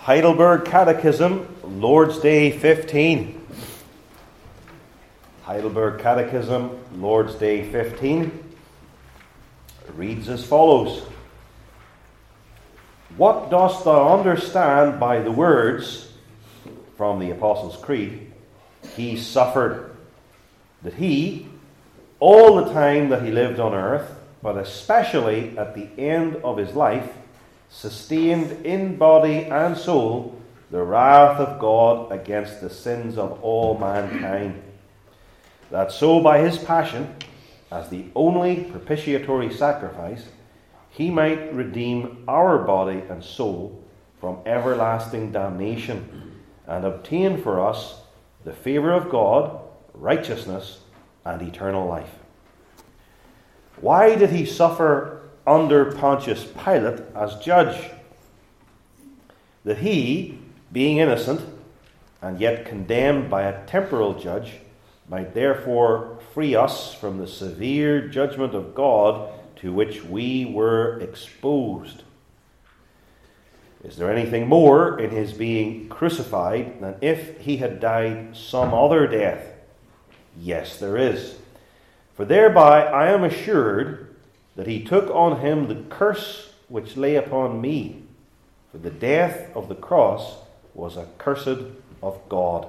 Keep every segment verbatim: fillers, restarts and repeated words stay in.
Heidelberg Catechism, Lord's Day fifteen. Heidelberg Catechism, Lord's Day fifteen. It reads as follows. What dost thou understand by the words from the Apostles' Creed? He suffered. That he, all the time that he lived on earth, but especially at the end of his life, sustained in body and soul the wrath of God against the sins of all mankind. That so by his passion, as the only propitiatory sacrifice, he might redeem our body and soul from everlasting damnation, and obtain for us the favour of God, righteousness, and eternal life. Why did he suffer under Pontius Pilate as judge? That he, being innocent, and yet condemned by a temporal judge, might therefore free us from the severe judgment of God to which we were exposed. Is there anything more in his being crucified than if he had died some other death? Yes, there is. For thereby I am assured that he took on him the curse which lay upon me. For the death of the cross was accursed of God.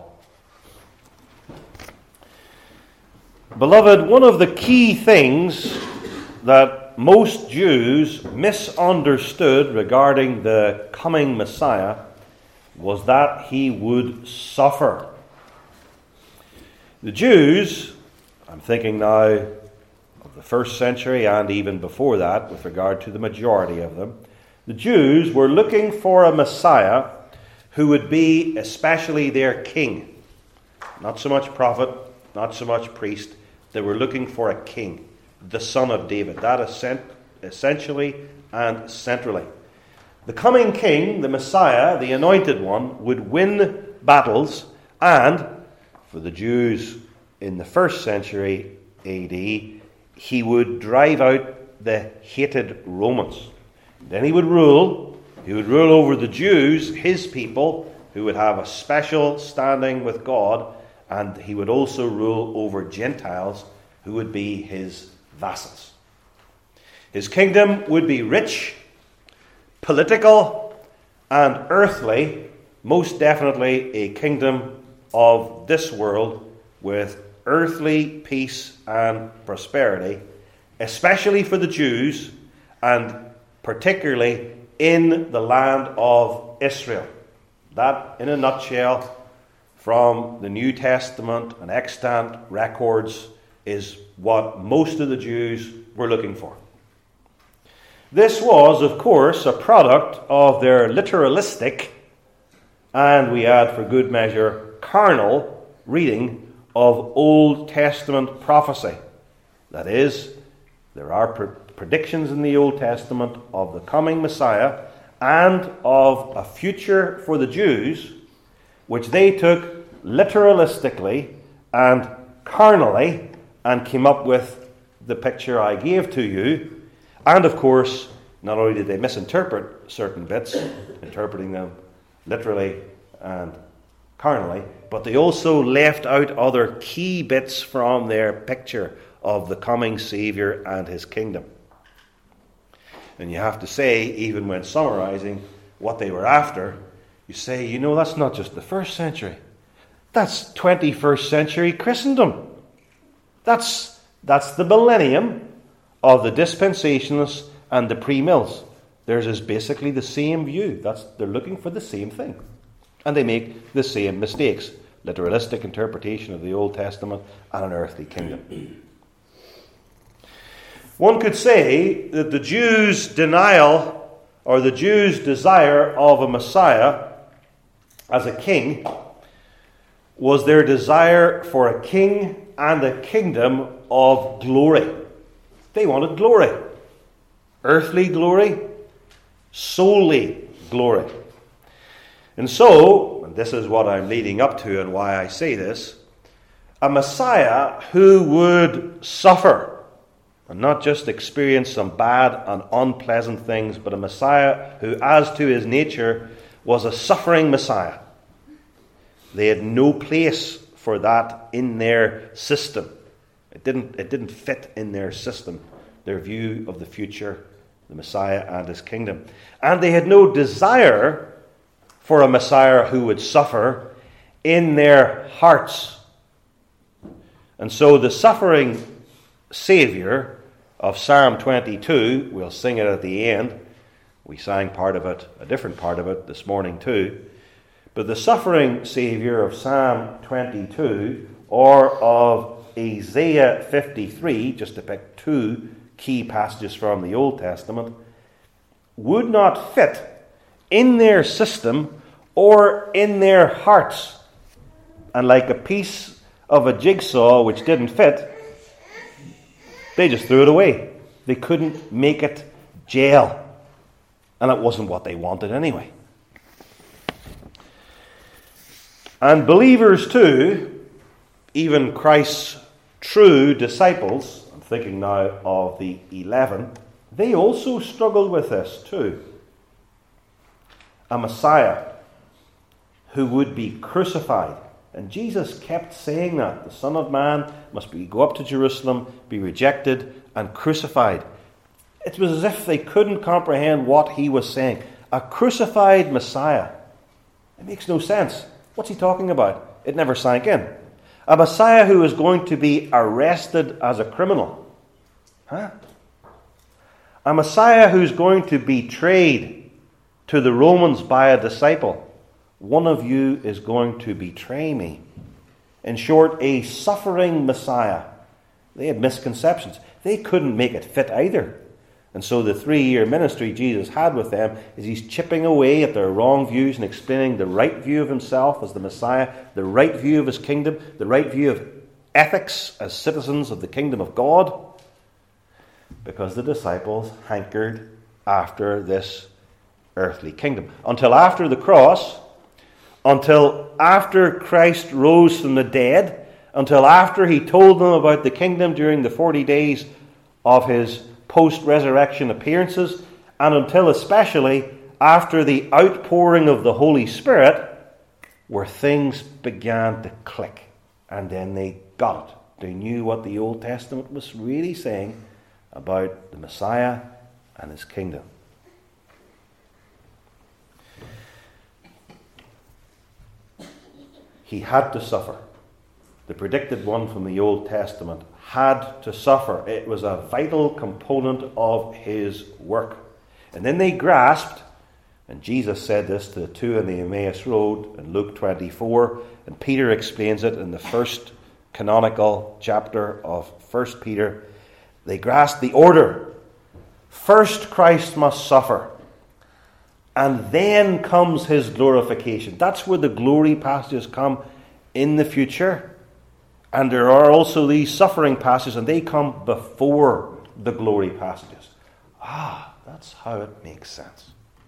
Beloved, one of the key things that most Jews misunderstood regarding the coming Messiah was that he would suffer. The Jews, I'm thinking now of the first century and even before that with regard to the majority of them, the Jews were looking for a Messiah who would be especially their king. Not so much prophet, not so much priest. They were looking for a king, the son of David. That is essentially and centrally. The coming king, the Messiah, the anointed one, would win battles, and for the Jews in the first century A D, he would drive out the hated Romans. Then he would rule. He would rule over the Jews, his people, who would have a special standing with God, and he would also rule over Gentiles, who would be his vassals. His kingdom would be rich, political, and earthly, most definitely a kingdom of this world with earthly peace and prosperity, especially for the Jews, and particularly in the land of Israel. That, in a nutshell, from the New Testament and extant records, is what most of the Jews were looking for. This was, of course, a product of their literalistic, and we add for good measure, carnal reading of Old Testament prophecy. That is, there are pre- predictions in the Old Testament of the coming Messiah and of a future for the Jews, which they took literalistically and carnally and came up with the picture I gave to you. And of course, not only did they misinterpret certain bits, interpreting them literally and carnally, but they also left out other key bits from their picture of the coming Saviour and his kingdom. And you have to say, even when summarizing what they were after, you say, you know, that's not just the first century. That's twenty-first century Christendom. That's, that's the millennium of the dispensationalists and the pre-mills. Theirs is basically the same view. That's, they're looking for the same thing. And they make the same mistakes. Literalistic interpretation of the Old Testament and an earthly kingdom. One could say that the Jews' denial or the Jews' desire of a Messiah as a king was their desire for a king and a kingdom of glory. They wanted glory. Earthly glory, solely glory. And so, and this is what I'm leading up to and why I say this, a Messiah who would suffer and not just experience some bad and unpleasant things, but a Messiah who, as to his nature, was a suffering Messiah. They had no place for that in their system. It didn't, it didn't fit in their system, their view of the future, the Messiah and his kingdom. And they had no desire for a Messiah who would suffer in their hearts. And so the suffering Saviour of Psalm twenty-two, we'll sing it at the end. We sang part of it, a different part of it this morning too. But the suffering Saviour of Psalm twenty-two, or of Isaiah fifty-three, just to pick two key passages from the Old Testament, would not fit in their system or in their hearts. And like a piece of a jigsaw which didn't fit, they just threw it away. They couldn't make it gel. And it wasn't what they wanted anyway. And believers too, even Christ's true disciples, I'm thinking now of the eleven, they also struggled with this too. A Messiah who would be crucified. And Jesus kept saying that. The Son of Man must be go up to Jerusalem, be rejected, and crucified. It was as if they couldn't comprehend what he was saying. A crucified Messiah. It makes no sense. What's he talking about? It never sank in. A Messiah who is going to be arrested as a criminal. Huh? A Messiah who's going to be betrayed to the Romans by a disciple. One of you is going to betray me. In short, a suffering Messiah. They had misconceptions. They couldn't make it fit either. And so the three-year ministry Jesus had with them is he's chipping away at their wrong views and explaining the right view of himself as the Messiah, the right view of his kingdom, the right view of ethics as citizens of the kingdom of God. Because the disciples hankered after this earthly kingdom. Until after the cross, until after Christ rose from the dead, until after he told them about the kingdom during the forty days of his post-resurrection appearances, and until especially after the outpouring of the Holy Spirit, where things began to click. And then they got it. They knew what the Old Testament was really saying about the Messiah and his kingdom. He had to suffer. The predicted one from the Old Testament had to suffer. It was a vital component of his work. And then they grasped, and Jesus said this to the two on the Emmaus Road in Luke twenty-four, and Peter explains it in the first canonical chapter of First Peter. They grasped the order. First Christ must suffer, and then comes his glorification. That's where the glory passages come in the future. And there are also these suffering passages, and they come before the glory passages. Ah, that's how it makes sense.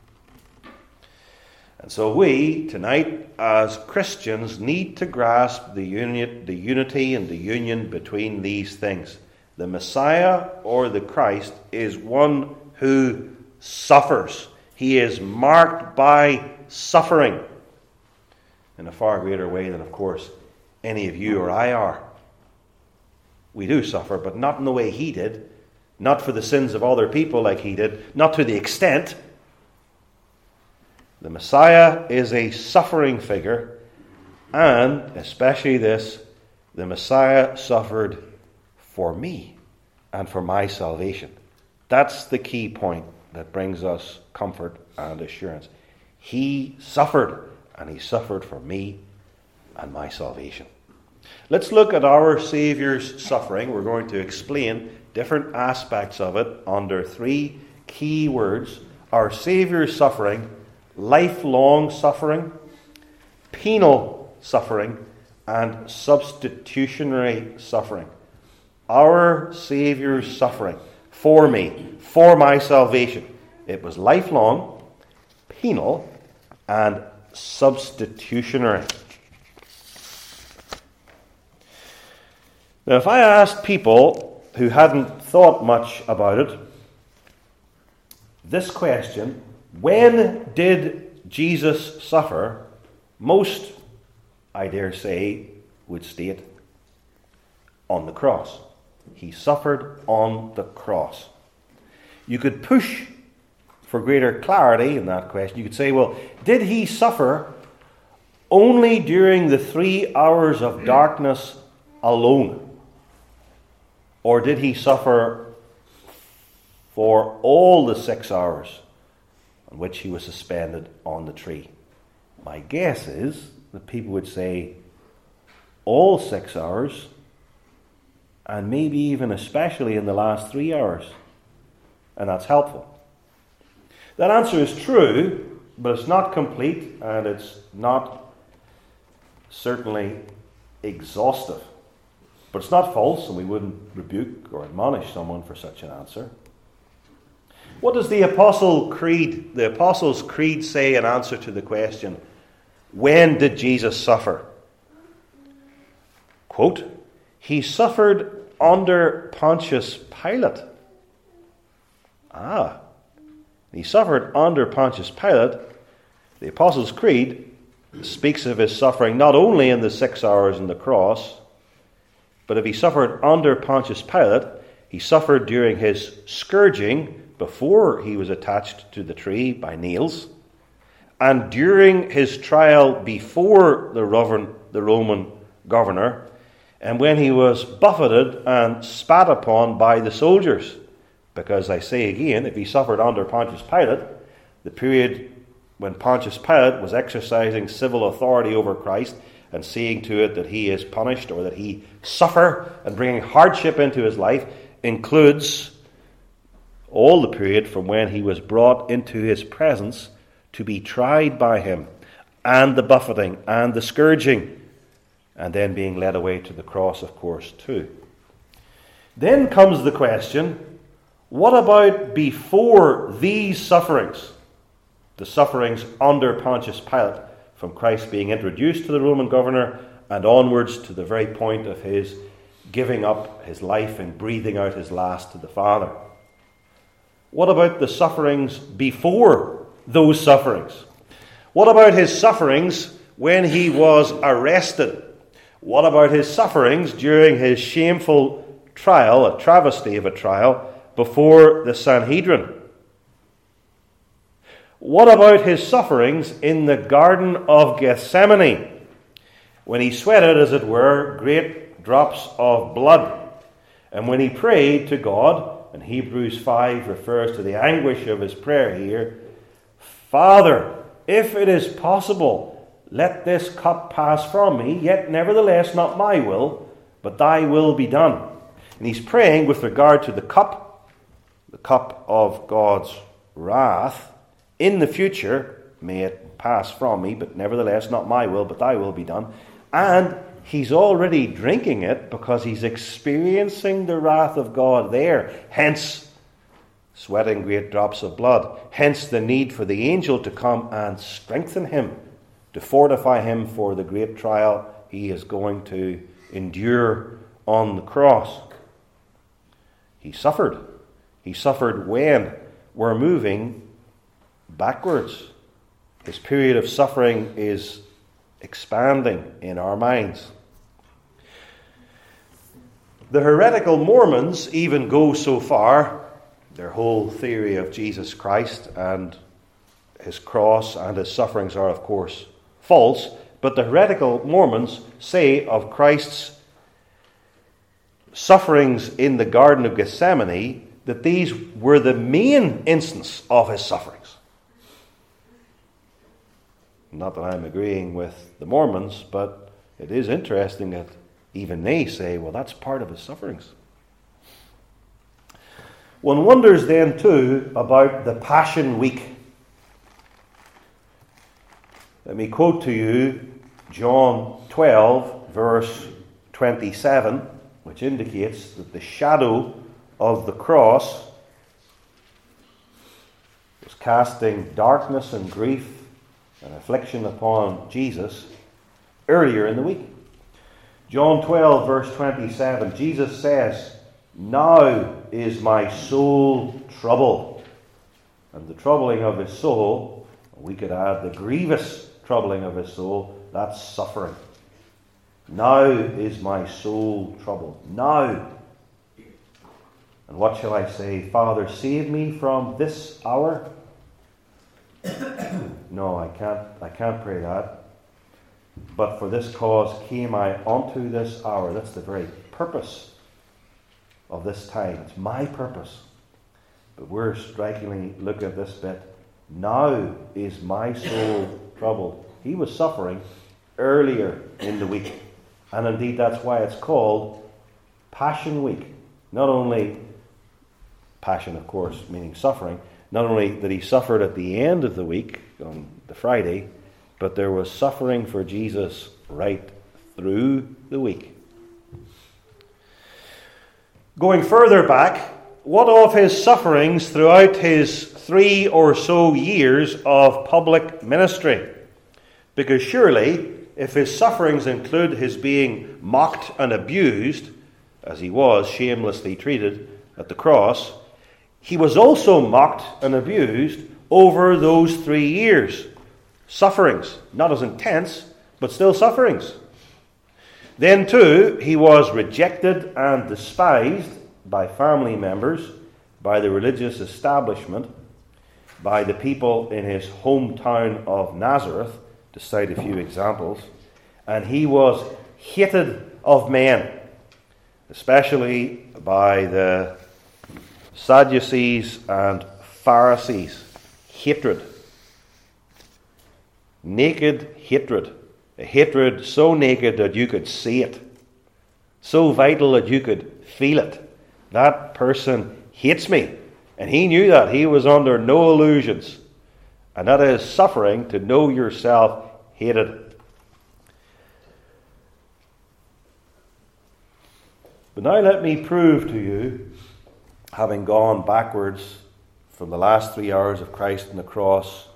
And so we, tonight, as Christians, need to grasp the, uni- the unity and the union between these things. The Messiah, or the Christ, is one who suffers. He is marked by suffering in a far greater way than, of course, any of you or I are. We do suffer, but not in the way he did. Not for the sins of other people like he did. Not to the extent. The Messiah is a suffering figure. And, especially this, the Messiah suffered for me and for my salvation. That's the key point that brings us comfort and assurance. He suffered, and he suffered for me and my salvation. Let's look at our Saviour's suffering. We're going to explain different aspects of it under three key words. Our Saviour's suffering, lifelong suffering, penal suffering, and substitutionary suffering. Our Saviour's suffering for me, for my salvation. It was lifelong, penal, and substitutionary. Now, if I asked people who hadn't thought much about it this question, when did Jesus suffer? Most, I dare say, would state on the cross. He suffered on the cross. You could push for greater clarity in that question. You could say, well, did he suffer only during the three hours of darkness alone? Or did he suffer for all the six hours on which he was suspended on the tree? My guess is that people would say all six hours, and maybe even especially in the last three hours. And that's helpful. That answer is true, but it's not complete, and it's not certainly exhaustive. But it's not false, and we wouldn't rebuke or admonish someone for such an answer. What does the Apostle Creed, the Apostles' Creed say in answer to the question, when did Jesus suffer? Quote, he suffered under Pontius Pilate. Ah, he suffered under Pontius Pilate. The Apostles' Creed speaks of his suffering not only in the six hours on the cross, but if he suffered under Pontius Pilate, he suffered during his scourging before he was attached to the tree by nails, and during his trial before the Roman governor, and when he was buffeted and spat upon by the soldiers. Because I say again, if he suffered under Pontius Pilate, the period when Pontius Pilate was exercising civil authority over Christ and seeing to it that he is punished or that he suffer and bringing hardship into his life, includes all the period from when he was brought into his presence to be tried by him, and the buffeting and the scourging, and then being led away to the cross, of course, too. Then comes the question, what about before these sufferings? The sufferings under Pontius Pilate, from Christ being introduced to the Roman governor and onwards to the very point of his giving up his life and breathing out his last to the Father. What about the sufferings before those sufferings? What about his sufferings when he was arrested? What about his sufferings during his shameful trial, a travesty of a trial, before the Sanhedrin? What about his sufferings in the Garden of Gethsemane, when he sweated, as it were, great drops of blood, and when he prayed to God, and Hebrews five refers to the anguish of his prayer here, Father, if it is possible, let this cup pass from me, yet nevertheless not my will, but thy will be done. And he's praying with regard to the cup, the cup of God's wrath. In the future, may it pass from me, but nevertheless not my will, but thy will be done. And he's already drinking it because he's experiencing the wrath of God there. Hence, sweating great drops of blood. Hence the need for the angel to come and strengthen him, to fortify him for the great trial he is going to endure on the cross. He suffered. He suffered when we're moving backwards. His period of suffering is expanding in our minds. The heretical Mormons even go so far, their whole theory of Jesus Christ and his cross and his sufferings are, of course, false, but the heretical Mormons say of Christ's sufferings in the Garden of Gethsemane that these were the main instance of his sufferings. Not that I'm agreeing with the Mormons, but it is interesting that even they say, well, that's part of his sufferings. One wonders then, too, about the Passion Week. Let me quote to you John twelve, verse twenty-seven, which indicates that the shadow of the cross was casting darkness and grief and affliction upon Jesus earlier in the week. John twelve, verse twenty-seven, Jesus says, "Now is my soul troubled." And the troubling of his soul We could add the grievous troubling of his soul. That's suffering. Now is my soul troubled. Now. And what shall I say? Father, save me from this hour? No, I can't, I can't pray that. But for this cause came I unto this hour. That's the very purpose of this time. It's my purpose. But we're strikingly look at this bit. Now is my soul troubled. He was suffering earlier in the week. And indeed that's why it's called Passion Week. Not only passion, of course, meaning suffering. Not only that he suffered at the end of the week, on the Friday, but there was suffering for Jesus right through the week. Going further back, what of his sufferings throughout his three or so years of public ministry? Because surely, if his sufferings include his being mocked and abused, as he was shamelessly treated at the cross, he was also mocked and abused over those three years. Sufferings, not as intense, but still sufferings. Then too, he was rejected and despised by family members, by the religious establishment, by the people in his hometown of Nazareth, to cite a few examples. And he was hated of men, especially by the Sadducees and Pharisees. Hatred. Naked hatred. A hatred so naked that you could see it. So vital that you could feel it. That person hates me. And he knew that. He was under no illusions. And that is suffering to know yourself hated. But now let me prove to you, having gone backwards from the last three hours of Christ on the cross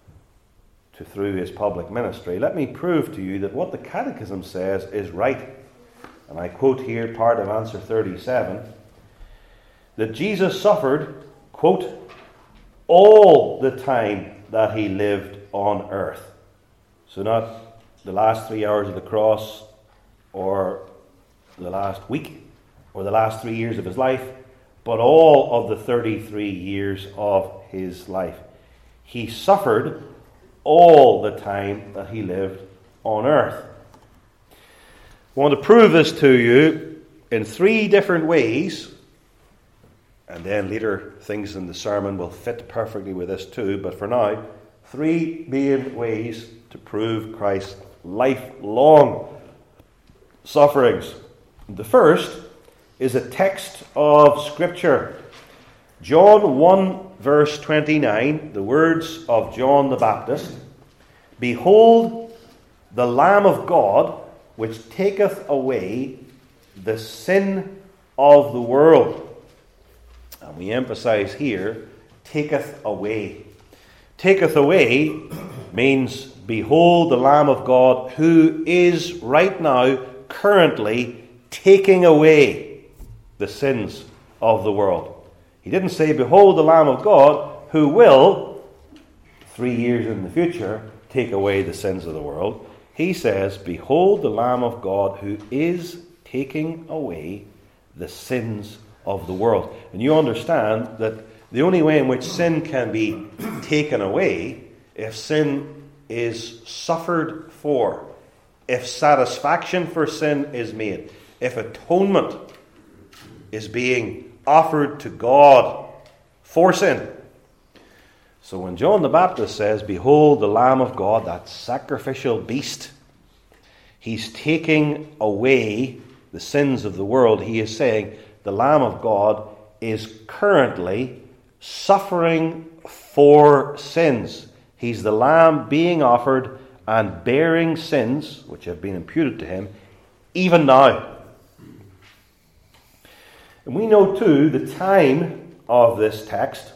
to through his public ministry, let me prove to you that what the Catechism says is right. And I quote here part of answer thirty-seven, that Jesus suffered, quote, all the time that he lived on earth. So not the last three hours of the cross, or the last week, or the last three years of his life, but all of the thirty-three years of his life. He suffered all the time that he lived on earth. I want to prove this to you in three different ways, and then later things in the sermon will fit perfectly with this too, but for now, three main ways to prove Christ's lifelong sufferings. The first is a text of Scripture. John one, verse twenty-nine, the words of John the Baptist, "Behold, the Lamb of God, which taketh away the sin of the world." And we emphasize here, taketh away. Taketh away means, behold the Lamb of God who is right now, currently, taking away the sins of the world. He didn't say, behold the Lamb of God who will, three years in the future, take away the sins of the world. He says, behold the Lamb of God who is taking away the sins of the world. And you understand that the only way in which sin can be taken away, if sin is suffered for, if satisfaction for sin is made, if atonement is being offered to God for sin. So when John the Baptist says, behold the Lamb of God, that sacrificial beast, he's taking away the sins of the world. He is saying the Lamb of God is currently suffering for sins. He's the Lamb being offered and bearing sins, which have been imputed to him, even now. And we know too the time of this text,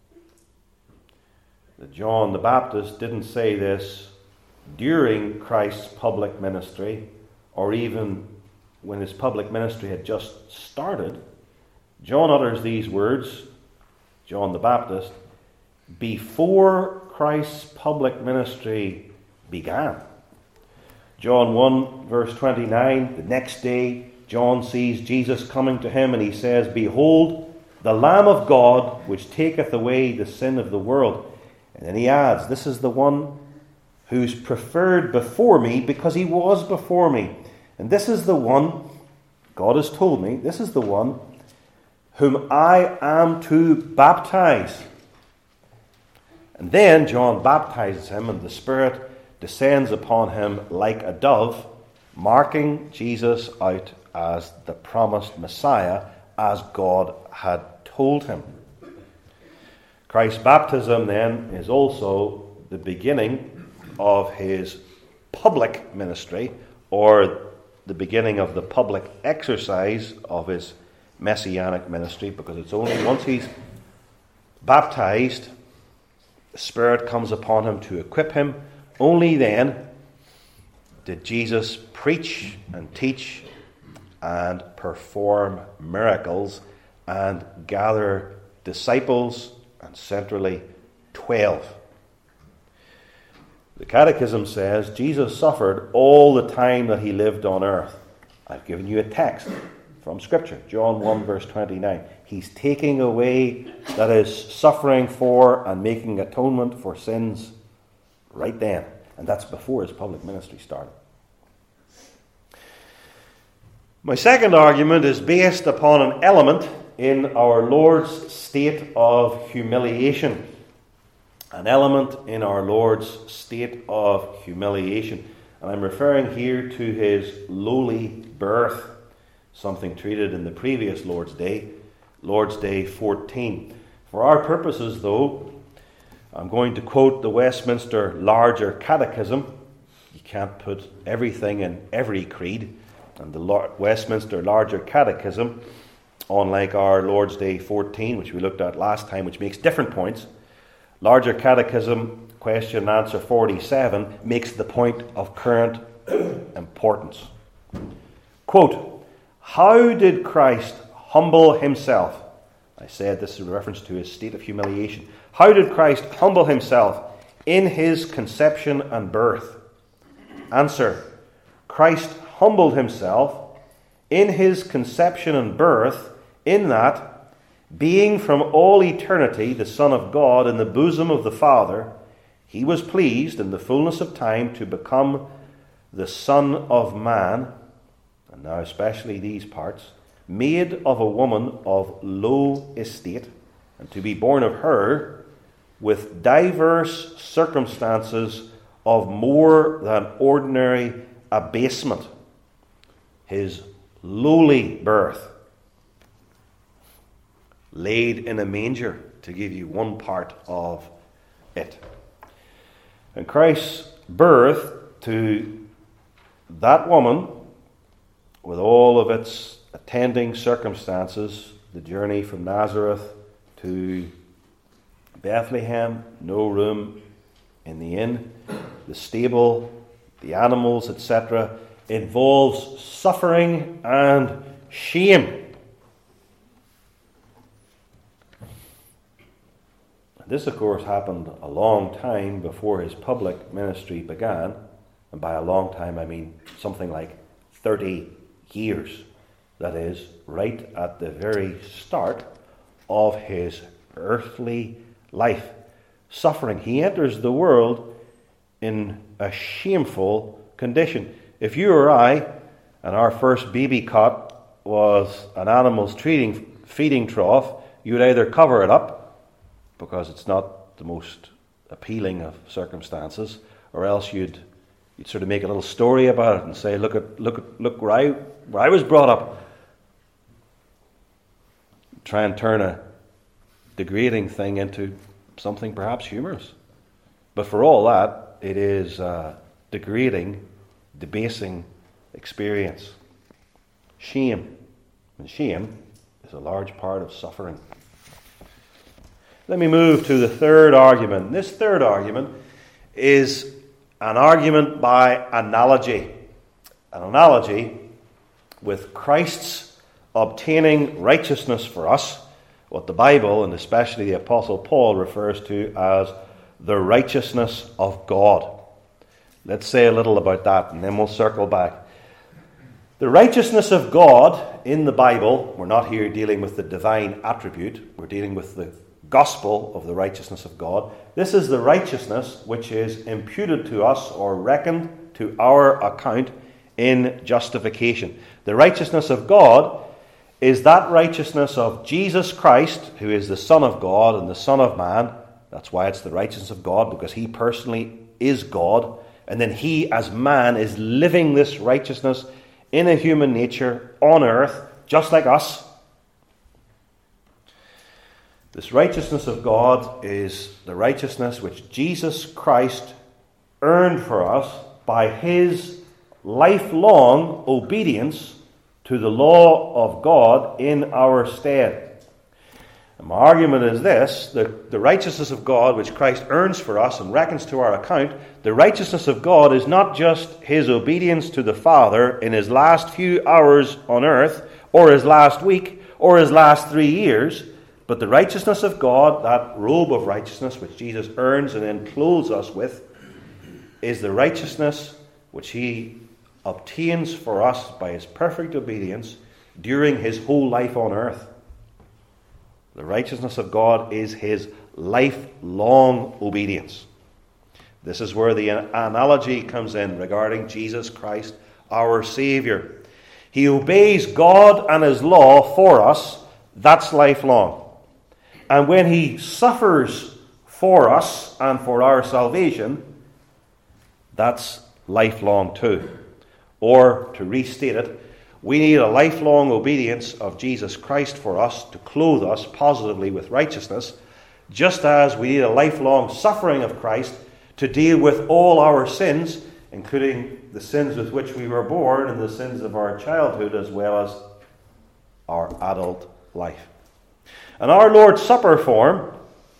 that John the Baptist didn't say this during Christ's public ministry, or even when his public ministry had just started. John utters these words, John the Baptist, before Christ's public ministry began. John one, verse twenty-nine, the next day, John sees Jesus coming to him, and he says, "Behold, the Lamb of God, which taketh away the sin of the world." And then he adds, "This is the one who's preferred before me, because he was before me. And this is the one," God has told me, "this is the one whom I am to baptize." And then John baptizes him, and the Spirit descends upon him like a dove, marking Jesus out as the promised Messiah, as God had told him. Christ's baptism, then, is also the beginning of his public ministry, or the beginning of the public exercise of his messianic ministry, because it's only once he's baptized, the Spirit comes upon him to equip him. Only then did Jesus preach and teach and perform miracles and gather disciples, and centrally twelve. The Catechism says Jesus suffered all the time that he lived on earth. I've given you a text from Scripture, John one, verse twenty-nine. He's taking away, that is, suffering for and making atonement for sins right then. And that's before his public ministry started. My second argument is based upon an element in our Lord's state of humiliation. An element in our Lord's state of humiliation. And I'm referring here to his lowly birth, something treated in the previous Lord's Day, Lord's Day fourteen. For our purposes, though, I'm going to quote the Westminster Larger Catechism. You can't put everything in every creed. And the Westminster Larger Catechism, unlike our Lord's Day fourteen, which we looked at last time, which makes different points, Larger Catechism, question and answer forty-seven, makes the point of current importance. Quote, "How did Christ humble himself?" I said this is a reference to his state of humiliation. "How did Christ humble himself in his conception and birth?" Answer, Christ humbled himself in his conception and birth, in that, being from all eternity the Son of God in the bosom of the Father, he was pleased in the fullness of time to become the Son of Man, and now especially these parts, made of a woman of low estate, and to be born of her with diverse circumstances of more than ordinary abasement. His lowly birth, laid in a manger, to give you one part of it. And Christ's birth to that woman, with all of its attending circumstances, the journey from Nazareth to Bethlehem, no room in the inn, the stable, the animals, et cetera, involves suffering and shame. This, of course, happened a long time before his public ministry began. And by a long time, I mean something like thirty years. That is, right at the very start of his earthly life. Suffering. He enters the world in a shameful condition. If you or I, and our first baby cot was an animal's feeding, feeding trough, you would either cover it up, because it's not the most appealing of circumstances, or else you'd you'd sort of make a little story about it and say, look at look at look where I where I was brought up. Try and turn a degrading thing into something perhaps humorous. But for all that, it is a degrading, debasing experience. Shame. And shame is a large part of suffering. Let me move to the third argument. This third argument is an argument by analogy. An analogy with Christ's obtaining righteousness for us, what the Bible, and especially the Apostle Paul, refers to as the righteousness of God. Let's say a little about that, and then we'll circle back. The righteousness of God in the Bible, we're not here dealing with the divine attribute, we're dealing with the gospel of the righteousness of God. This is the righteousness which is imputed to us or reckoned to our account in justification. The righteousness of God is that righteousness of Jesus Christ, who is the Son of God and the Son of Man. That's why it's the righteousness of God, because he personally is God. And then he, as man, is living this righteousness in a human nature on earth, just like us. This righteousness of God is the righteousness which Jesus Christ earned for us by his lifelong obedience to the law of God in our stead. And my argument is this: the, the righteousness of God which Christ earns for us and reckons to our account, the righteousness of God is not just his obedience to the Father in his last few hours on earth, or his last week, or his last three years, but the righteousness of God, that robe of righteousness which Jesus earns and then clothes us with, is the righteousness which he obtains for us by his perfect obedience during his whole life on earth. The righteousness of God is his lifelong obedience. This is where the analogy comes in regarding Jesus Christ, our Savior. He obeys God and his law for us. That's lifelong. And when he suffers for us and for our salvation, that's lifelong too. Or, to restate it, we need a lifelong obedience of Jesus Christ for us to clothe us positively with righteousness, just as we need a lifelong suffering of Christ to deal with all our sins, including the sins with which we were born and the sins of our childhood, as well as our adult life. And our Lord's Supper form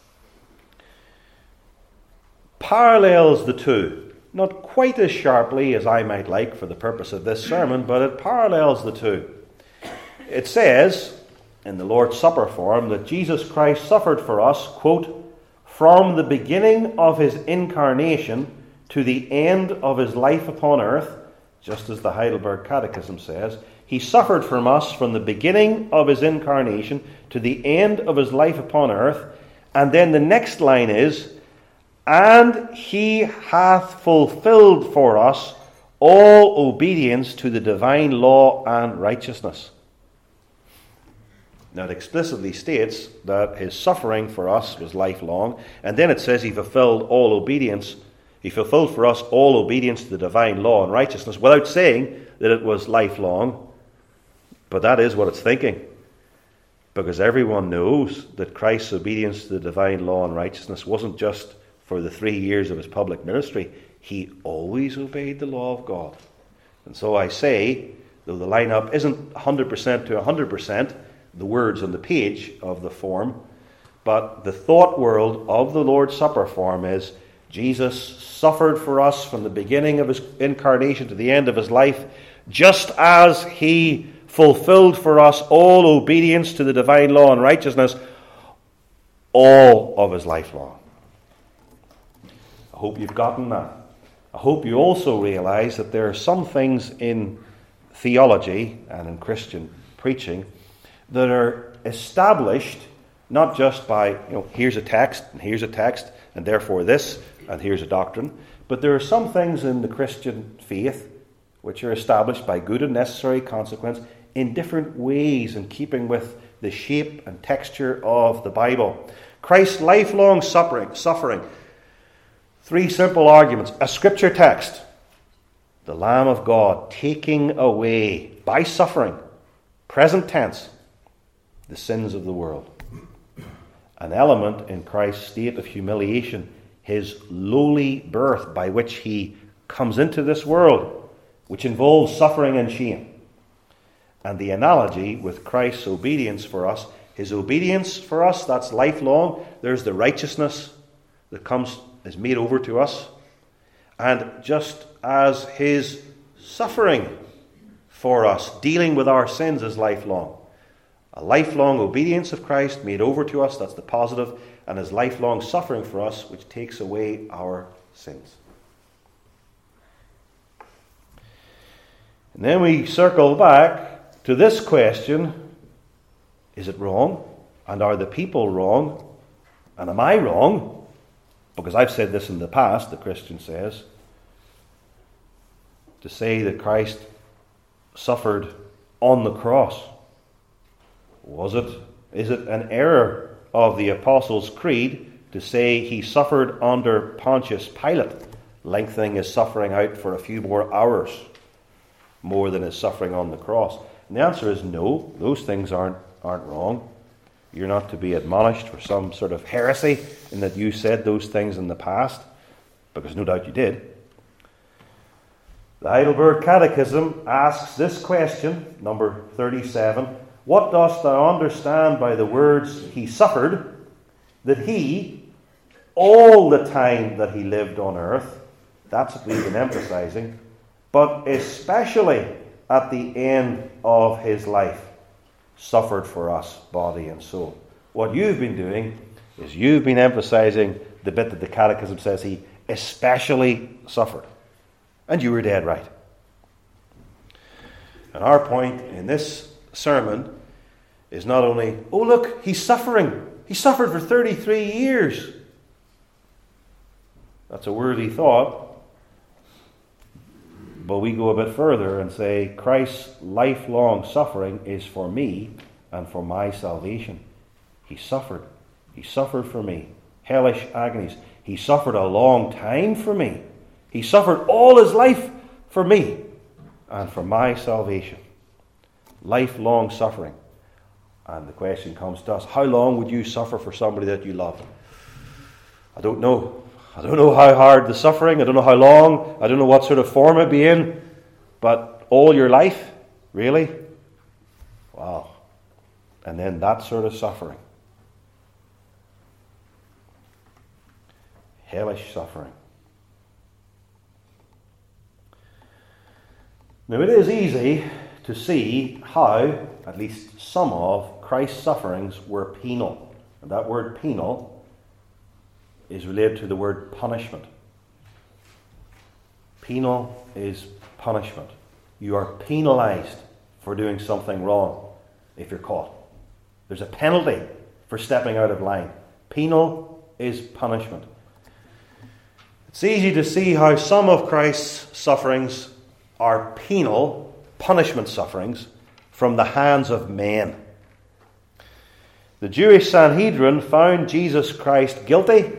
parallels the two. Not quite as sharply as I might like for the purpose of this sermon, but it parallels the two. It says, in the Lord's Supper form, that Jesus Christ suffered for us, quote, from the beginning of his incarnation to the end of his life upon earth, just as the Heidelberg Catechism says. He suffered from us from the beginning of his incarnation to the end of his life upon earth. And then the next line is, and he hath fulfilled for us all obedience to the divine law and righteousness. Now it explicitly states that his suffering for us was lifelong, and then it says he fulfilled all obedience. He fulfilled for us all obedience to the divine law and righteousness, without saying that it was lifelong. But that is what it's thinking. Because everyone knows that Christ's obedience to the divine law and righteousness wasn't just for the three years of his public ministry. He always obeyed the law of God. And so I say, though the lineup isn't one hundred percent to one hundred percent, the words on the page of the form, but the thought world of the Lord's Supper form is, Jesus suffered for us from the beginning of his incarnation to the end of his life, just as he fulfilled for us all obedience to the divine law and righteousness all of his life long. I hope you've gotten that. I hope you also realize that there are some things in theology and in Christian preaching that are established not just by, you know, here's a text, and here's a text, and therefore this, and here's a doctrine, but there are some things in the Christian faith which are established by good and necessary consequence in different ways in keeping with the shape and texture of the Bible. Christ's lifelong suffering, suffering. Three simple arguments. A scripture text. The Lamb of God taking away, by suffering, present tense, the sins of the world. An element in Christ's state of humiliation, his lowly birth by which he comes into this world, which involves suffering and shame. And the analogy with Christ's obedience for us, his obedience for us, that's lifelong. There's the righteousness that comes, is made over to us. And just as his suffering for us, dealing with our sins, is lifelong, A lifelong obedience of Christ made over to us, that's the positive, and his lifelong suffering for us, which takes away our sins. And then we circle back to this question: is it wrong? And are the people wrong? And am I wrong? Because I've said this in the past, the Christian says, to say that Christ suffered on the cross. Was it? Is it an error of the Apostles' Creed to say he suffered under Pontius Pilate, lengthening his suffering out for a few more hours, more than his suffering on the cross? And the answer is no. Those things aren't aren't wrong. You're not to be admonished for some sort of heresy in that you said those things in the past, because no doubt you did. The Heidelberg Catechism asks this question, number thirty-seven: what dost thou understand by the words, he suffered, that he, all the time that he lived on earth, that's what we've been emphasizing, but especially at the end of his life, suffered for us, body and soul? What you've been doing is you've been emphasizing the bit that the Catechism says he especially suffered. And you were dead right. And our point in this sermon is not only, oh look, he's suffering. He suffered for thirty-three years. That's a worthy thought. But we go a bit further and say Christ's lifelong suffering is for me and for my salvation. He suffered. He suffered for me. Hellish agonies. He suffered a long time for me. He suffered all his life for me and for my salvation. Lifelong suffering. And the question comes to us, how long would you suffer for somebody that you love? I don't know. I don't know how hard the suffering, I don't know how long, I don't know what sort of form it'd be in, but all your life? Really? Wow. And then that sort of suffering. Hellish suffering. Now it is easy to see how, at least some of, Christ's sufferings were penal. And that word penal is related to the word punishment. Penal is punishment. You are penalized for doing something wrong if you're caught. There's a penalty for stepping out of line. Penal is punishment. It's easy to see how some of Christ's sufferings are penal, punishment sufferings, from the hands of men. The Jewish Sanhedrin found Jesus Christ guilty.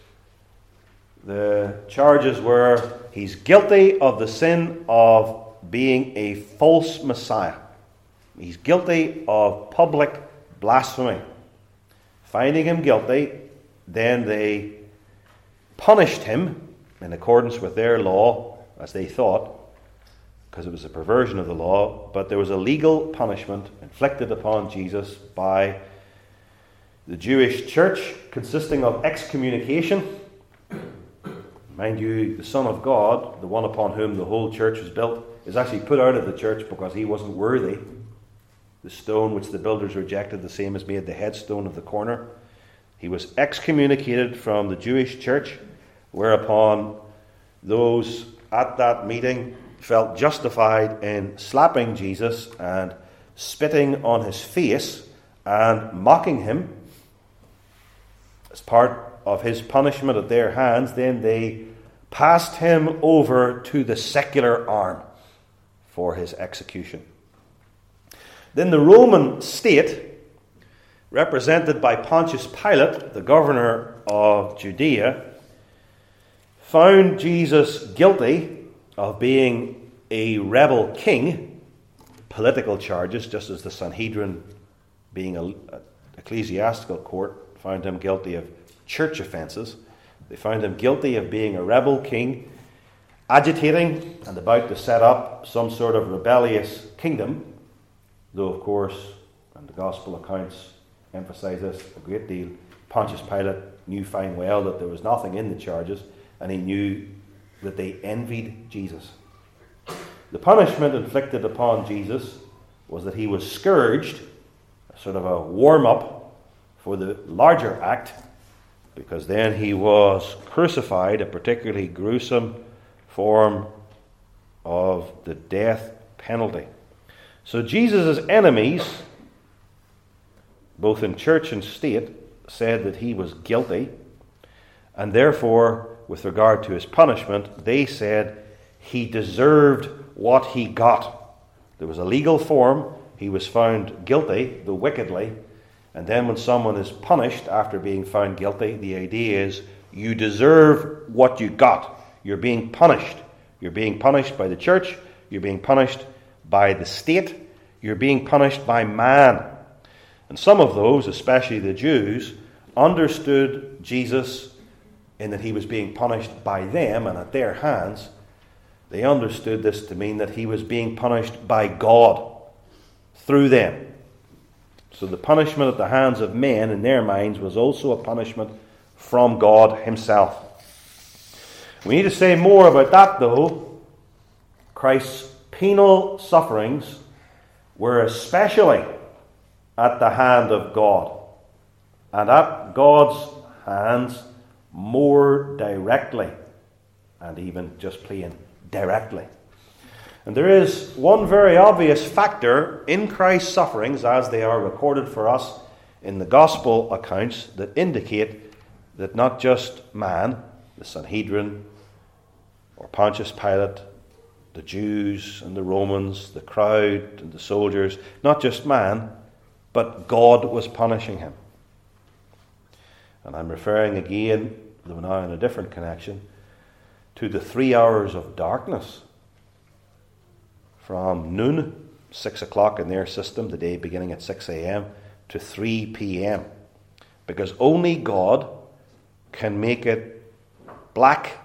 The charges were, he's guilty of the sin of being a false Messiah. He's guilty of public blasphemy. Finding him guilty, then they punished him in accordance with their law, as they thought, because it was a perversion of the law, but there was a legal punishment inflicted upon Jesus by the Jewish church, consisting of excommunication. Mind you, the Son of God, the one upon whom the whole church was built, is actually put out of the church because he wasn't worthy. The stone which the builders rejected, the same as made the headstone of the corner. He was excommunicated from the Jewish church, whereupon those at that meeting felt justified in slapping Jesus and spitting on his face and mocking him. As part of his punishment at their hands, then they passed him over to the secular arm for his execution. Then the Roman state, represented by Pontius Pilate, the governor of Judea, found Jesus guilty of being a rebel king, political charges, just as the Sanhedrin, being an ecclesiastical court, found him guilty of church offences. They found him guilty of being a rebel king, agitating and about to set up some sort of rebellious kingdom, though of course, and the gospel accounts emphasize this a great deal, Pontius Pilate knew fine well that there was nothing in the charges, and he knew that they envied Jesus. The punishment inflicted upon Jesus was that he was scourged, sort of a warm-up for the larger act, because then he was crucified, a particularly gruesome form of the death penalty. So Jesus' enemies, both in church and state, said that he was guilty, and therefore, with regard to his punishment, they said he deserved what he got. There was a legal form. He was found guilty, though wickedly, and then when someone is punished after being found guilty, the idea is you deserve what you got. You're being punished. You're being punished by the church. You're being punished by the state. You're being punished by man. And some of those, especially the Jews, understood Jesus in that he was being punished by them and at their hands. They understood this to mean that he was being punished by God through them. So the punishment at the hands of men in their minds was also a punishment from God himself. We need to say more about that, though. Christ's penal sufferings were especially at the hand of God, and at God's hands more directly, and even just plain directly. And there is one very obvious factor in Christ's sufferings, as they are recorded for us in the gospel accounts, that indicate that not just man, the Sanhedrin, or Pontius Pilate, the Jews and the Romans, the crowd and the soldiers, not just man, but God was punishing him. And I'm referring again, though now in a different connection, to the three hours of darkness from noon, six o'clock in their system, the day beginning at six a.m., to three p.m. Because only God can make it black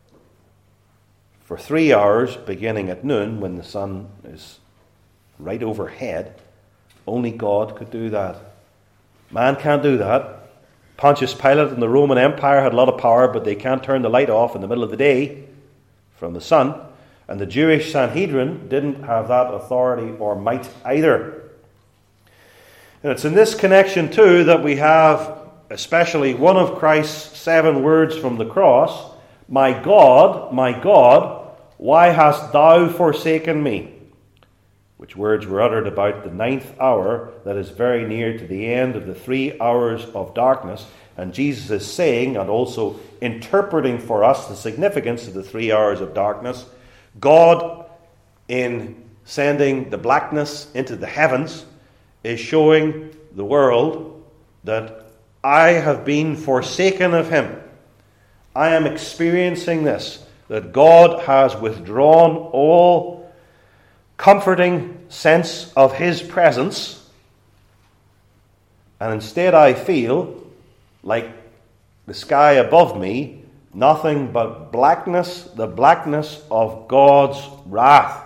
for three hours beginning at noon when the sun is right overhead. Only God could do that. Man can't do that. Pontius Pilate and the Roman Empire had a lot of power, but they can't turn the light off in the middle of the day from the sun. And the Jewish Sanhedrin didn't have that authority or might either. And it's in this connection, too, that we have especially one of Christ's seven words from the cross: "My God, my God, why hast thou forsaken me?" Which words were uttered about the ninth hour, that is very near to the end of the three hours of darkness. And Jesus is saying, and also interpreting for us the significance of the three hours of darkness, God, in sending the blackness into the heavens, is showing the world that I have been forsaken of him. I am experiencing this, that God has withdrawn all comforting sense of his presence, and instead I feel like the sky above me, nothing but blackness, the blackness of God's wrath.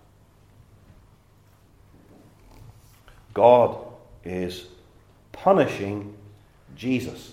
God is punishing Jesus.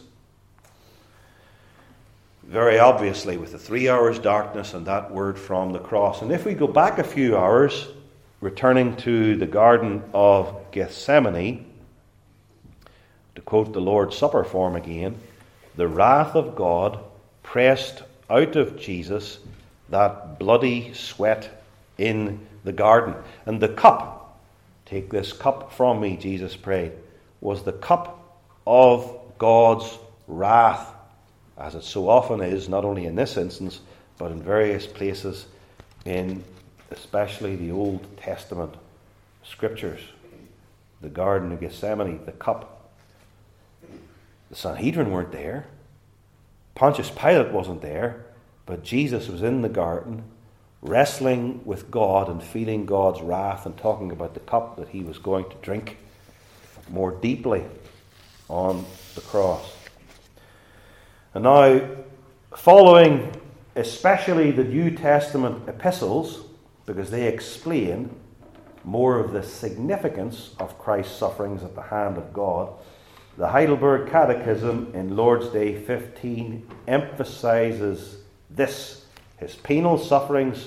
Very obviously with the three hours darkness and that word from the cross. And if we go back a few hours, returning to the Garden of Gethsemane, to quote the Lord's Supper form again, the wrath of God pressed out of Jesus that bloody sweat in the garden. And the cup, take this cup from me, Jesus prayed, was the cup of God's wrath, as it so often is, not only in this instance, but in various places in especially the Old Testament scriptures. The Garden of Gethsemane, the cup. The Sanhedrin weren't there. Pontius Pilate wasn't there. But Jesus was in the garden, wrestling with God and feeling God's wrath and talking about the cup that he was going to drink more deeply on the cross. And now, following especially the New Testament epistles, because they explain more of the significance of Christ's sufferings at the hand of God, the Heidelberg Catechism in Lord's Day fifteen emphasizes this: his penal sufferings,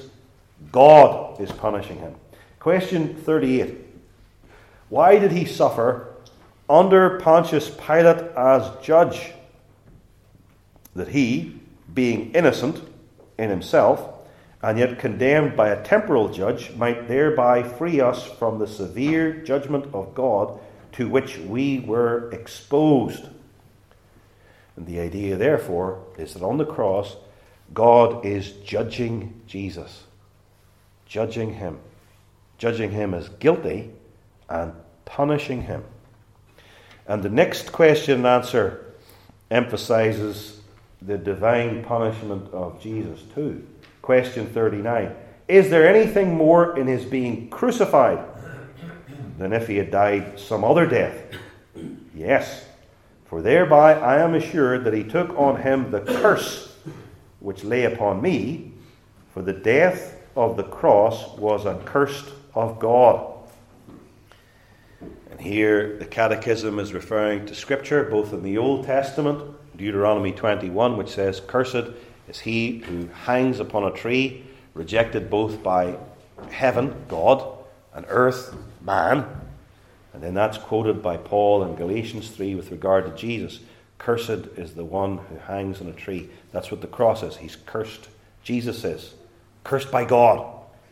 God is punishing him. Question thirty-eight. Why did he suffer under Pontius Pilate as judge, that he, being innocent in himself, and yet condemned by a temporal judge, might thereby free us from the severe judgment of God to which we were exposed. And the idea, therefore, is that on the cross, God is judging Jesus, judging him, judging him as guilty and punishing him. And the next question and answer emphasizes the divine punishment of Jesus too. Question thirty-nine. Is there anything more in his being crucified than if he had died some other death? Yes, for thereby I am assured that he took on him the curse which lay upon me, for the death of the cross was accursed of God. And here the Catechism is referring to Scripture, both in the Old Testament, Deuteronomy twenty-one, which says, "Cursed is he who hangs upon a tree, rejected both by heaven, God, and earth, man." And then that's quoted by Paul in Galatians three with regard to Jesus. Cursed is the one who hangs on a tree. That's what the cross is. He's cursed. Jesus is cursed by God.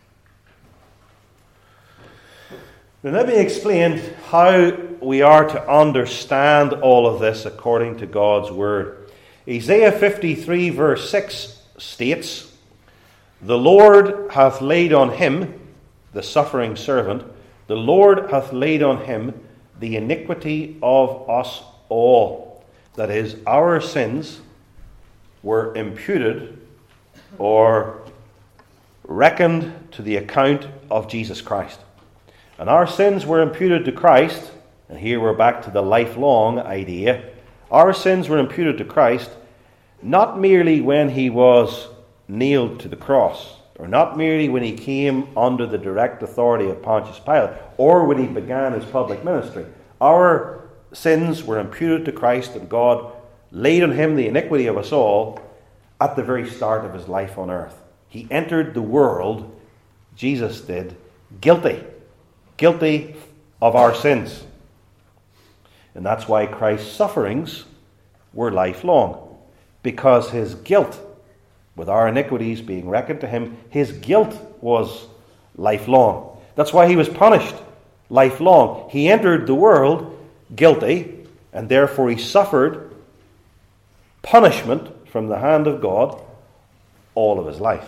Now let me explain how we are to understand all of this according to God's Word. Isaiah fifty-three verse six states, "The Lord hath laid on him," the suffering servant, "the Lord hath laid on him the iniquity of us all." That is, our sins were imputed or reckoned to the account of Jesus Christ. And our sins were imputed to Christ, and here we're back to the lifelong idea. Our sins were imputed to Christ not merely when he was nailed to the cross, or not merely when he came under the direct authority of Pontius Pilate, or when he began his public ministry. Our sins were imputed to Christ, and God laid on him the iniquity of us all at the very start of his life on earth. He entered the world, Jesus did, guilty. Guilty of our sins. And that's why Christ's sufferings were lifelong. Because his guilt, with our iniquities being reckoned to him, his guilt was lifelong. That's why he was punished lifelong. He entered the world guilty, and therefore he suffered punishment from the hand of God all of his life.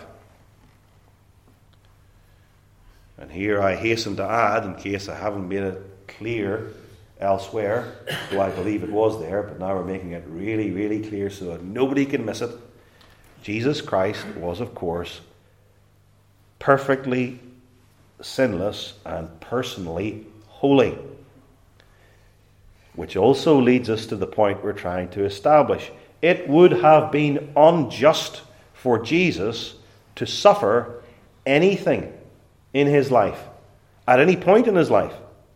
And here I hasten to add, in case I haven't made it clear elsewhere, though I believe it was there, but now we're making it really, really clear so that nobody can miss it. Jesus Christ was, of course, perfectly sinless and personally holy. Which also leads us to the point we're trying to establish. It would have been unjust for Jesus to suffer anything in his life, at any point in his life,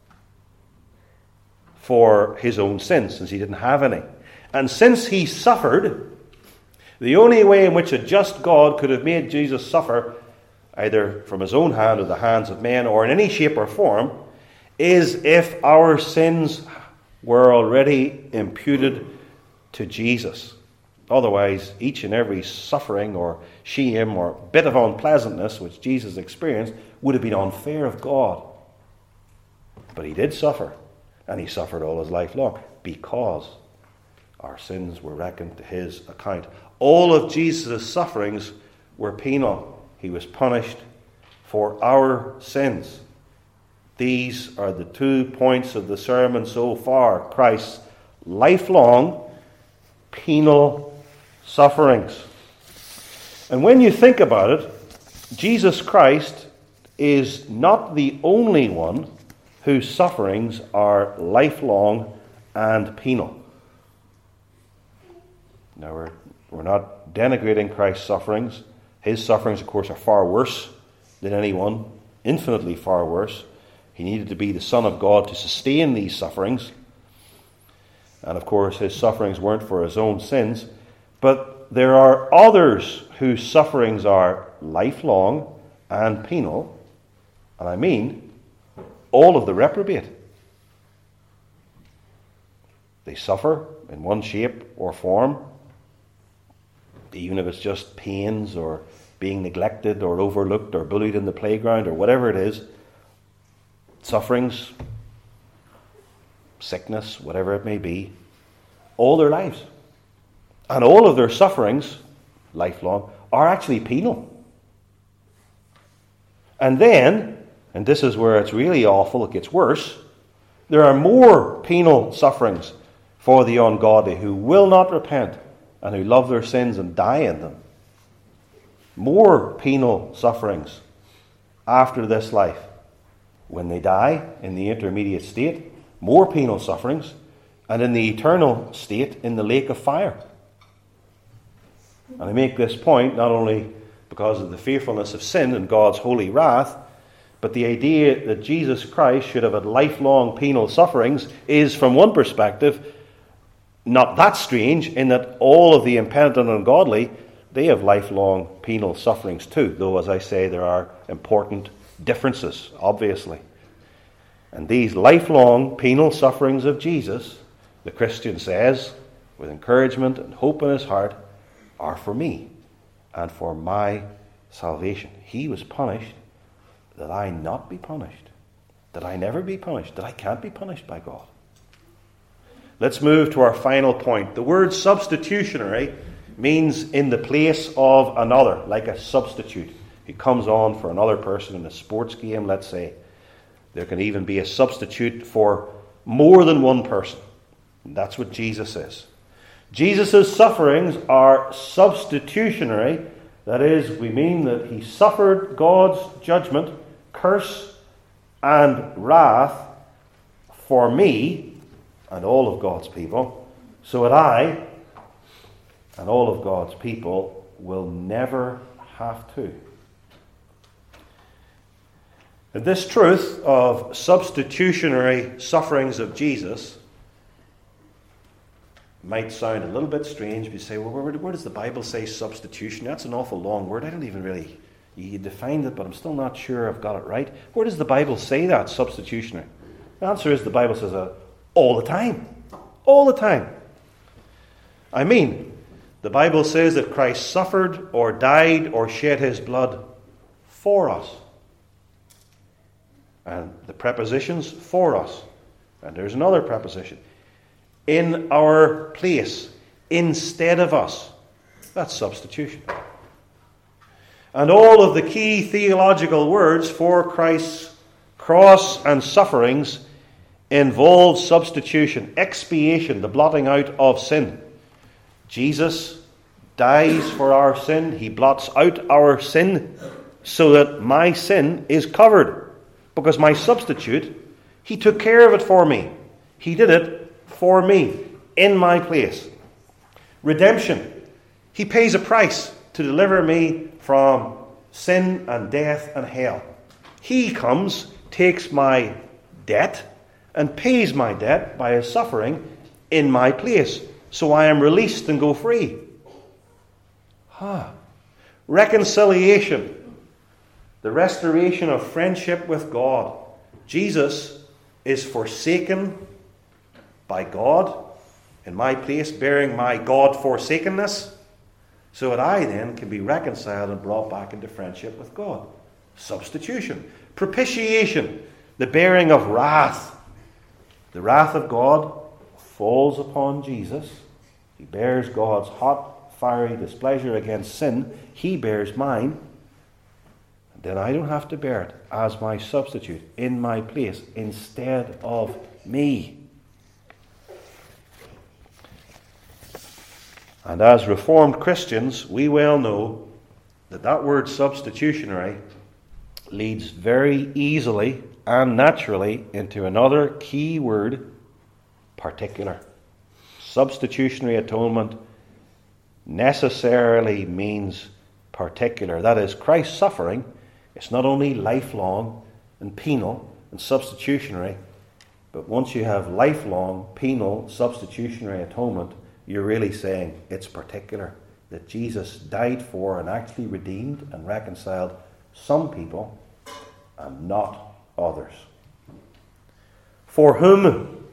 for his own sins, since he didn't have any. And since he suffered, the only way in which a just God could have made Jesus suffer, either from his own hand or the hands of men, or in any shape or form, is if our sins were already imputed to Jesus. Otherwise, each and every suffering or shame or bit of unpleasantness which Jesus experienced would have been unfair of God. But he did suffer, and he suffered all his life long, because our sins were reckoned to his account. All of Jesus' sufferings were penal. He was punished for our sins. These are the two points of the sermon so far. Christ's lifelong penal sufferings. And when you think about it, Jesus Christ is not the only one whose sufferings are lifelong and penal. Now, we're, we're not denigrating Christ's sufferings. His sufferings, of course, are far worse than anyone, infinitely far worse. He needed to be the Son of God to sustain these sufferings. And, of course, his sufferings weren't for his own sins. But there are others whose sufferings are lifelong and penal. And I mean all of the reprobate. They suffer in one shape or form, even if it's just pains or being neglected or overlooked or bullied in the playground or whatever it is. Sufferings, sickness, whatever it may be, all their lives. And all of their sufferings, lifelong, are actually penal. And then, and this is where it's really awful, it gets worse, there are more penal sufferings for the ungodly who will not repent and who love their sins and die in them. More penal sufferings after this life. When they die in the intermediate state, more penal sufferings, and in the eternal state in the lake of fire. And I make this point not only because of the fearfulness of sin and God's holy wrath, but the idea that Jesus Christ should have had lifelong penal sufferings is, from one perspective, not that strange, in that all of the impenitent and ungodly, they have lifelong penal sufferings too, though, as I say, there are important differences, obviously. And these lifelong penal sufferings of Jesus, the Christian says, with encouragement and hope in his heart, are for me and for my salvation. He was punished that I not be punished, that I never be punished, that I can't be punished by God. Let's move to our final point. The word substitutionary means in the place of another, like a substitute. He comes on for another person in a sports game, let's say. There can even be a substitute for more than one person. And that's what Jesus is. Jesus' sufferings are substitutionary. That is, we mean that he suffered God's judgment, curse, and wrath for me and all of God's people, so that I and all of God's people will never have to. And this truth of substitutionary sufferings of Jesus might sound a little bit strange. You say, well, where, where does the Bible say substitution? That's an awful long word. I don't even really, you defined it, but I'm still not sure I've got it right. Where does the Bible say that, substitutionary? The answer is the Bible says that all the time. All the time. I mean, the Bible says that Christ suffered or died or shed his blood for us. And the prepositions, for us. And there's another preposition. In our place, instead of us. That's substitution. And all of the key theological words for Christ's cross and sufferings involve substitution, expiation, the blotting out of sin. Jesus dies for our sin. He blots out our sin so that my sin is covered. Because my substitute, he took care of it for me. He did it for me, in my place. Redemption. He pays a price to deliver me from sin and death and hell. He comes, takes my debt, and pays my debt by his suffering in my place. So I am released and go free. Ah. Reconciliation. The restoration of friendship with God. Jesus is forsaken by God in my place, bearing my God-forsakenness, so that I then can be reconciled and brought back into friendship with God. Substitution. Propitiation. The bearing of wrath. The wrath of God falls upon Jesus. He bears God's hot, fiery displeasure against sin. He bears mine. And then I don't have to bear it as my substitute, in my place, instead of me. And as Reformed Christians, we well know that that word substitutionary leads very easily and naturally into another key word, particular. Substitutionary atonement necessarily means particular. That is, Christ's suffering is not only lifelong and penal and substitutionary, but once you have lifelong, penal, substitutionary atonement, you're really saying it's particular. That Jesus died for and actually redeemed and reconciled some people and not others. For whom?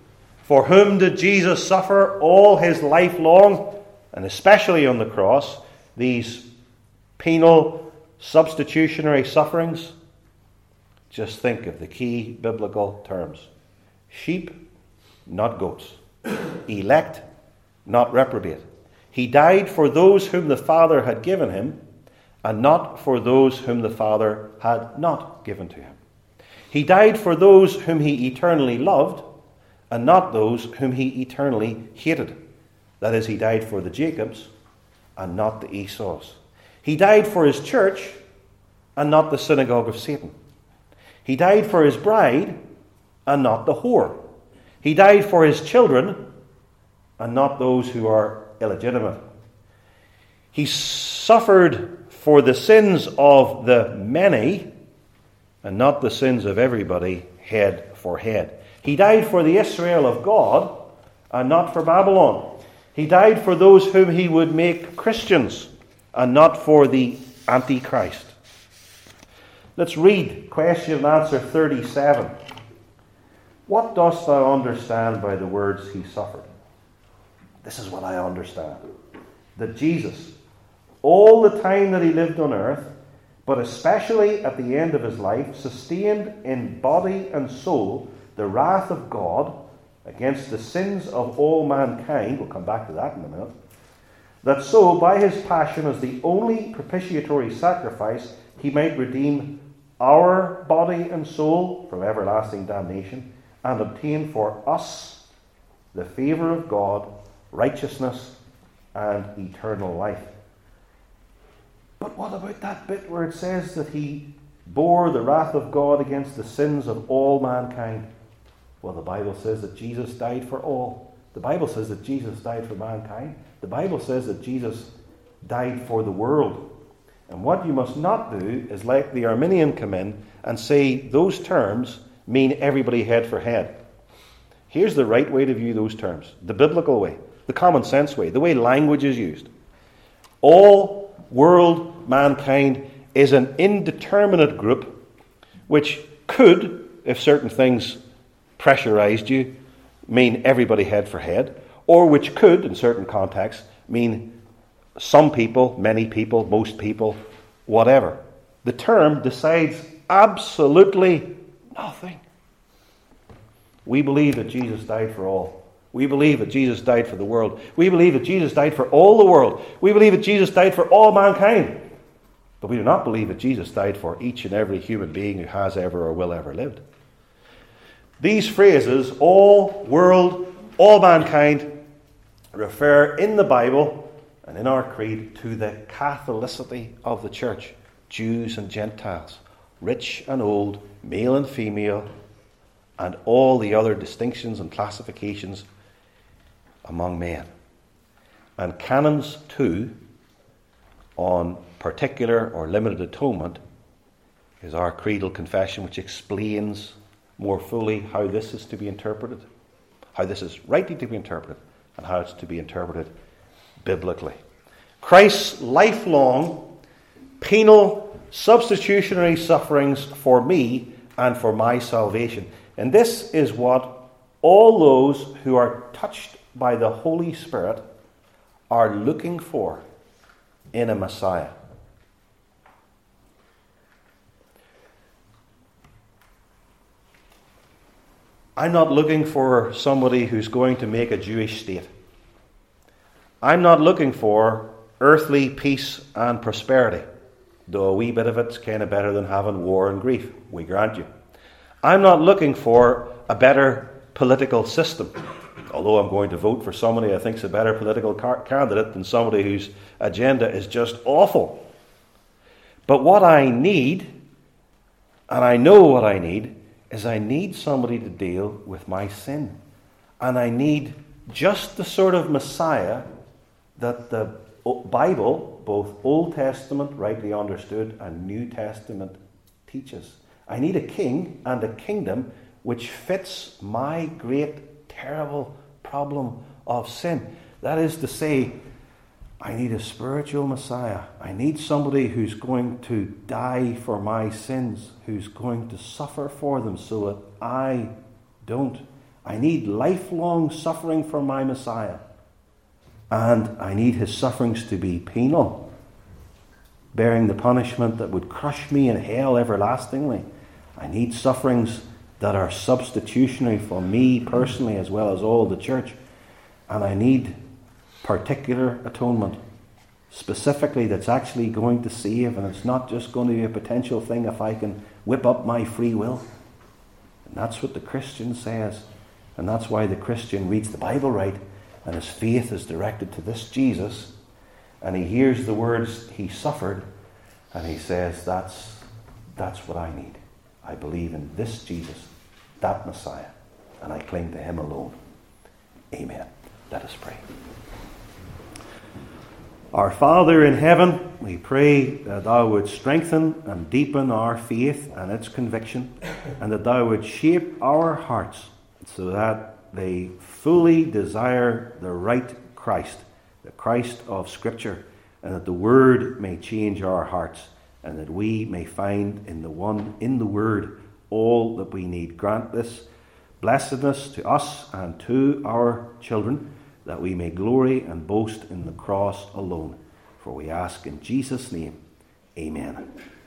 For whom did Jesus suffer all his life long, and especially on the cross, these penal, substitutionary sufferings? Just think of the key biblical terms. Sheep, not goats. Elect, not reprobate. He died for those whom the Father had given him, and not for those whom the Father had not given to him. He died for those whom he eternally loved, and not those whom he eternally hated. That is, he died for the Jacobs, and not the Esau's. He died for his church, and not the synagogue of Satan. He died for his bride, and not the whore. He died for his children, and not those who are illegitimate. He suffered for the sins of the many, and not the sins of everybody, head for head. He died for the Israel of God, and not for Babylon. He died for those whom he would make Christians, and not for the Antichrist. Let's read question and answer thirty-seven. What dost thou understand by the words he suffered? This is what I understand. That Jesus, all the time that he lived on earth, but especially at the end of his life, sustained in body and soul the wrath of God against the sins of all mankind. We'll come back to that in a minute. That so, by his passion as the only propitiatory sacrifice, he might redeem our body and soul from everlasting damnation, and obtain for us the favour of God, righteousness, and eternal life. But what about that bit where it says that he bore the wrath of God against the sins of all mankind? Well, the Bible says that Jesus died for all. The Bible says that Jesus died for mankind. The Bible says that Jesus died for the world. And what you must not do is let the Arminian come in and say those terms mean everybody head for head. Here's the right way to view those terms. The biblical way. The common sense way. The way language is used. All world mankind is an indeterminate group which could, if certain things pressurized you, mean everybody head for head, or which could, in certain contexts, mean some people, many people, most people, whatever. The term decides absolutely nothing. We believe that Jesus died for all. We believe that Jesus died for the world. We believe that Jesus died for all the world. We believe that Jesus died for all mankind. But we do not believe that Jesus died for each and every human being who has ever or will ever lived. These phrases, all world, all mankind, refer in the Bible and in our creed to the Catholicity of the church. Jews and Gentiles, rich and old, male and female, and all the other distinctions and classifications among men. And Canons two on particular or limited atonement is our creedal confession, which explains more fully how this is to be interpreted, how this is rightly to be interpreted, and how it's to be interpreted biblically. Christ's lifelong penal substitutionary sufferings for me and for my salvation. And this is what all those who are touched by the Holy Spirit are looking for in a Messiah. I'm not looking for somebody who's going to make a Jewish state. I'm not looking for earthly peace and prosperity, though a wee bit of it's kind of better than having war and grief, we grant you. I'm not looking for a better political system, although I'm going to vote for somebody I think is a better political car- candidate than somebody whose agenda is just awful. But what I need, and I know what I need, is I need somebody to deal with my sin. And I need just the sort of Messiah that the Bible, both Old Testament, rightly understood, and New Testament teaches. I need a king and a kingdom which fits my great, terrible problem of sin. That is to say, I need a spiritual Messiah. I need somebody who's going to die for my sins, who's going to suffer for them so that I don't. I need lifelong suffering for my Messiah. And I need his sufferings to be penal, bearing the punishment that would crush me in hell everlastingly. I need sufferings that are substitutionary for me personally as well as all the church. And I need particular atonement, specifically that's actually going to save, and it's not just going to be a potential thing if I can whip up my free will. And that's what the Christian says. And that's why the Christian reads the Bible right, and his faith is directed to this Jesus, and he hears the words he suffered, and he says, that's, that's what I need. I believe in this Jesus, that Messiah, and I cling to him alone. Amen. Let us pray. Our Father in heaven, we pray that thou would strengthen and deepen our faith and its conviction, and that thou would shape our hearts so that they fully desire the right Christ, the Christ of Scripture, and that the Word may change our hearts, and that we may find in the one, in the Word, all that we need. Grant this blessedness to us and to our children, that we may glory and boast in the cross alone. For we ask in Jesus' name, amen.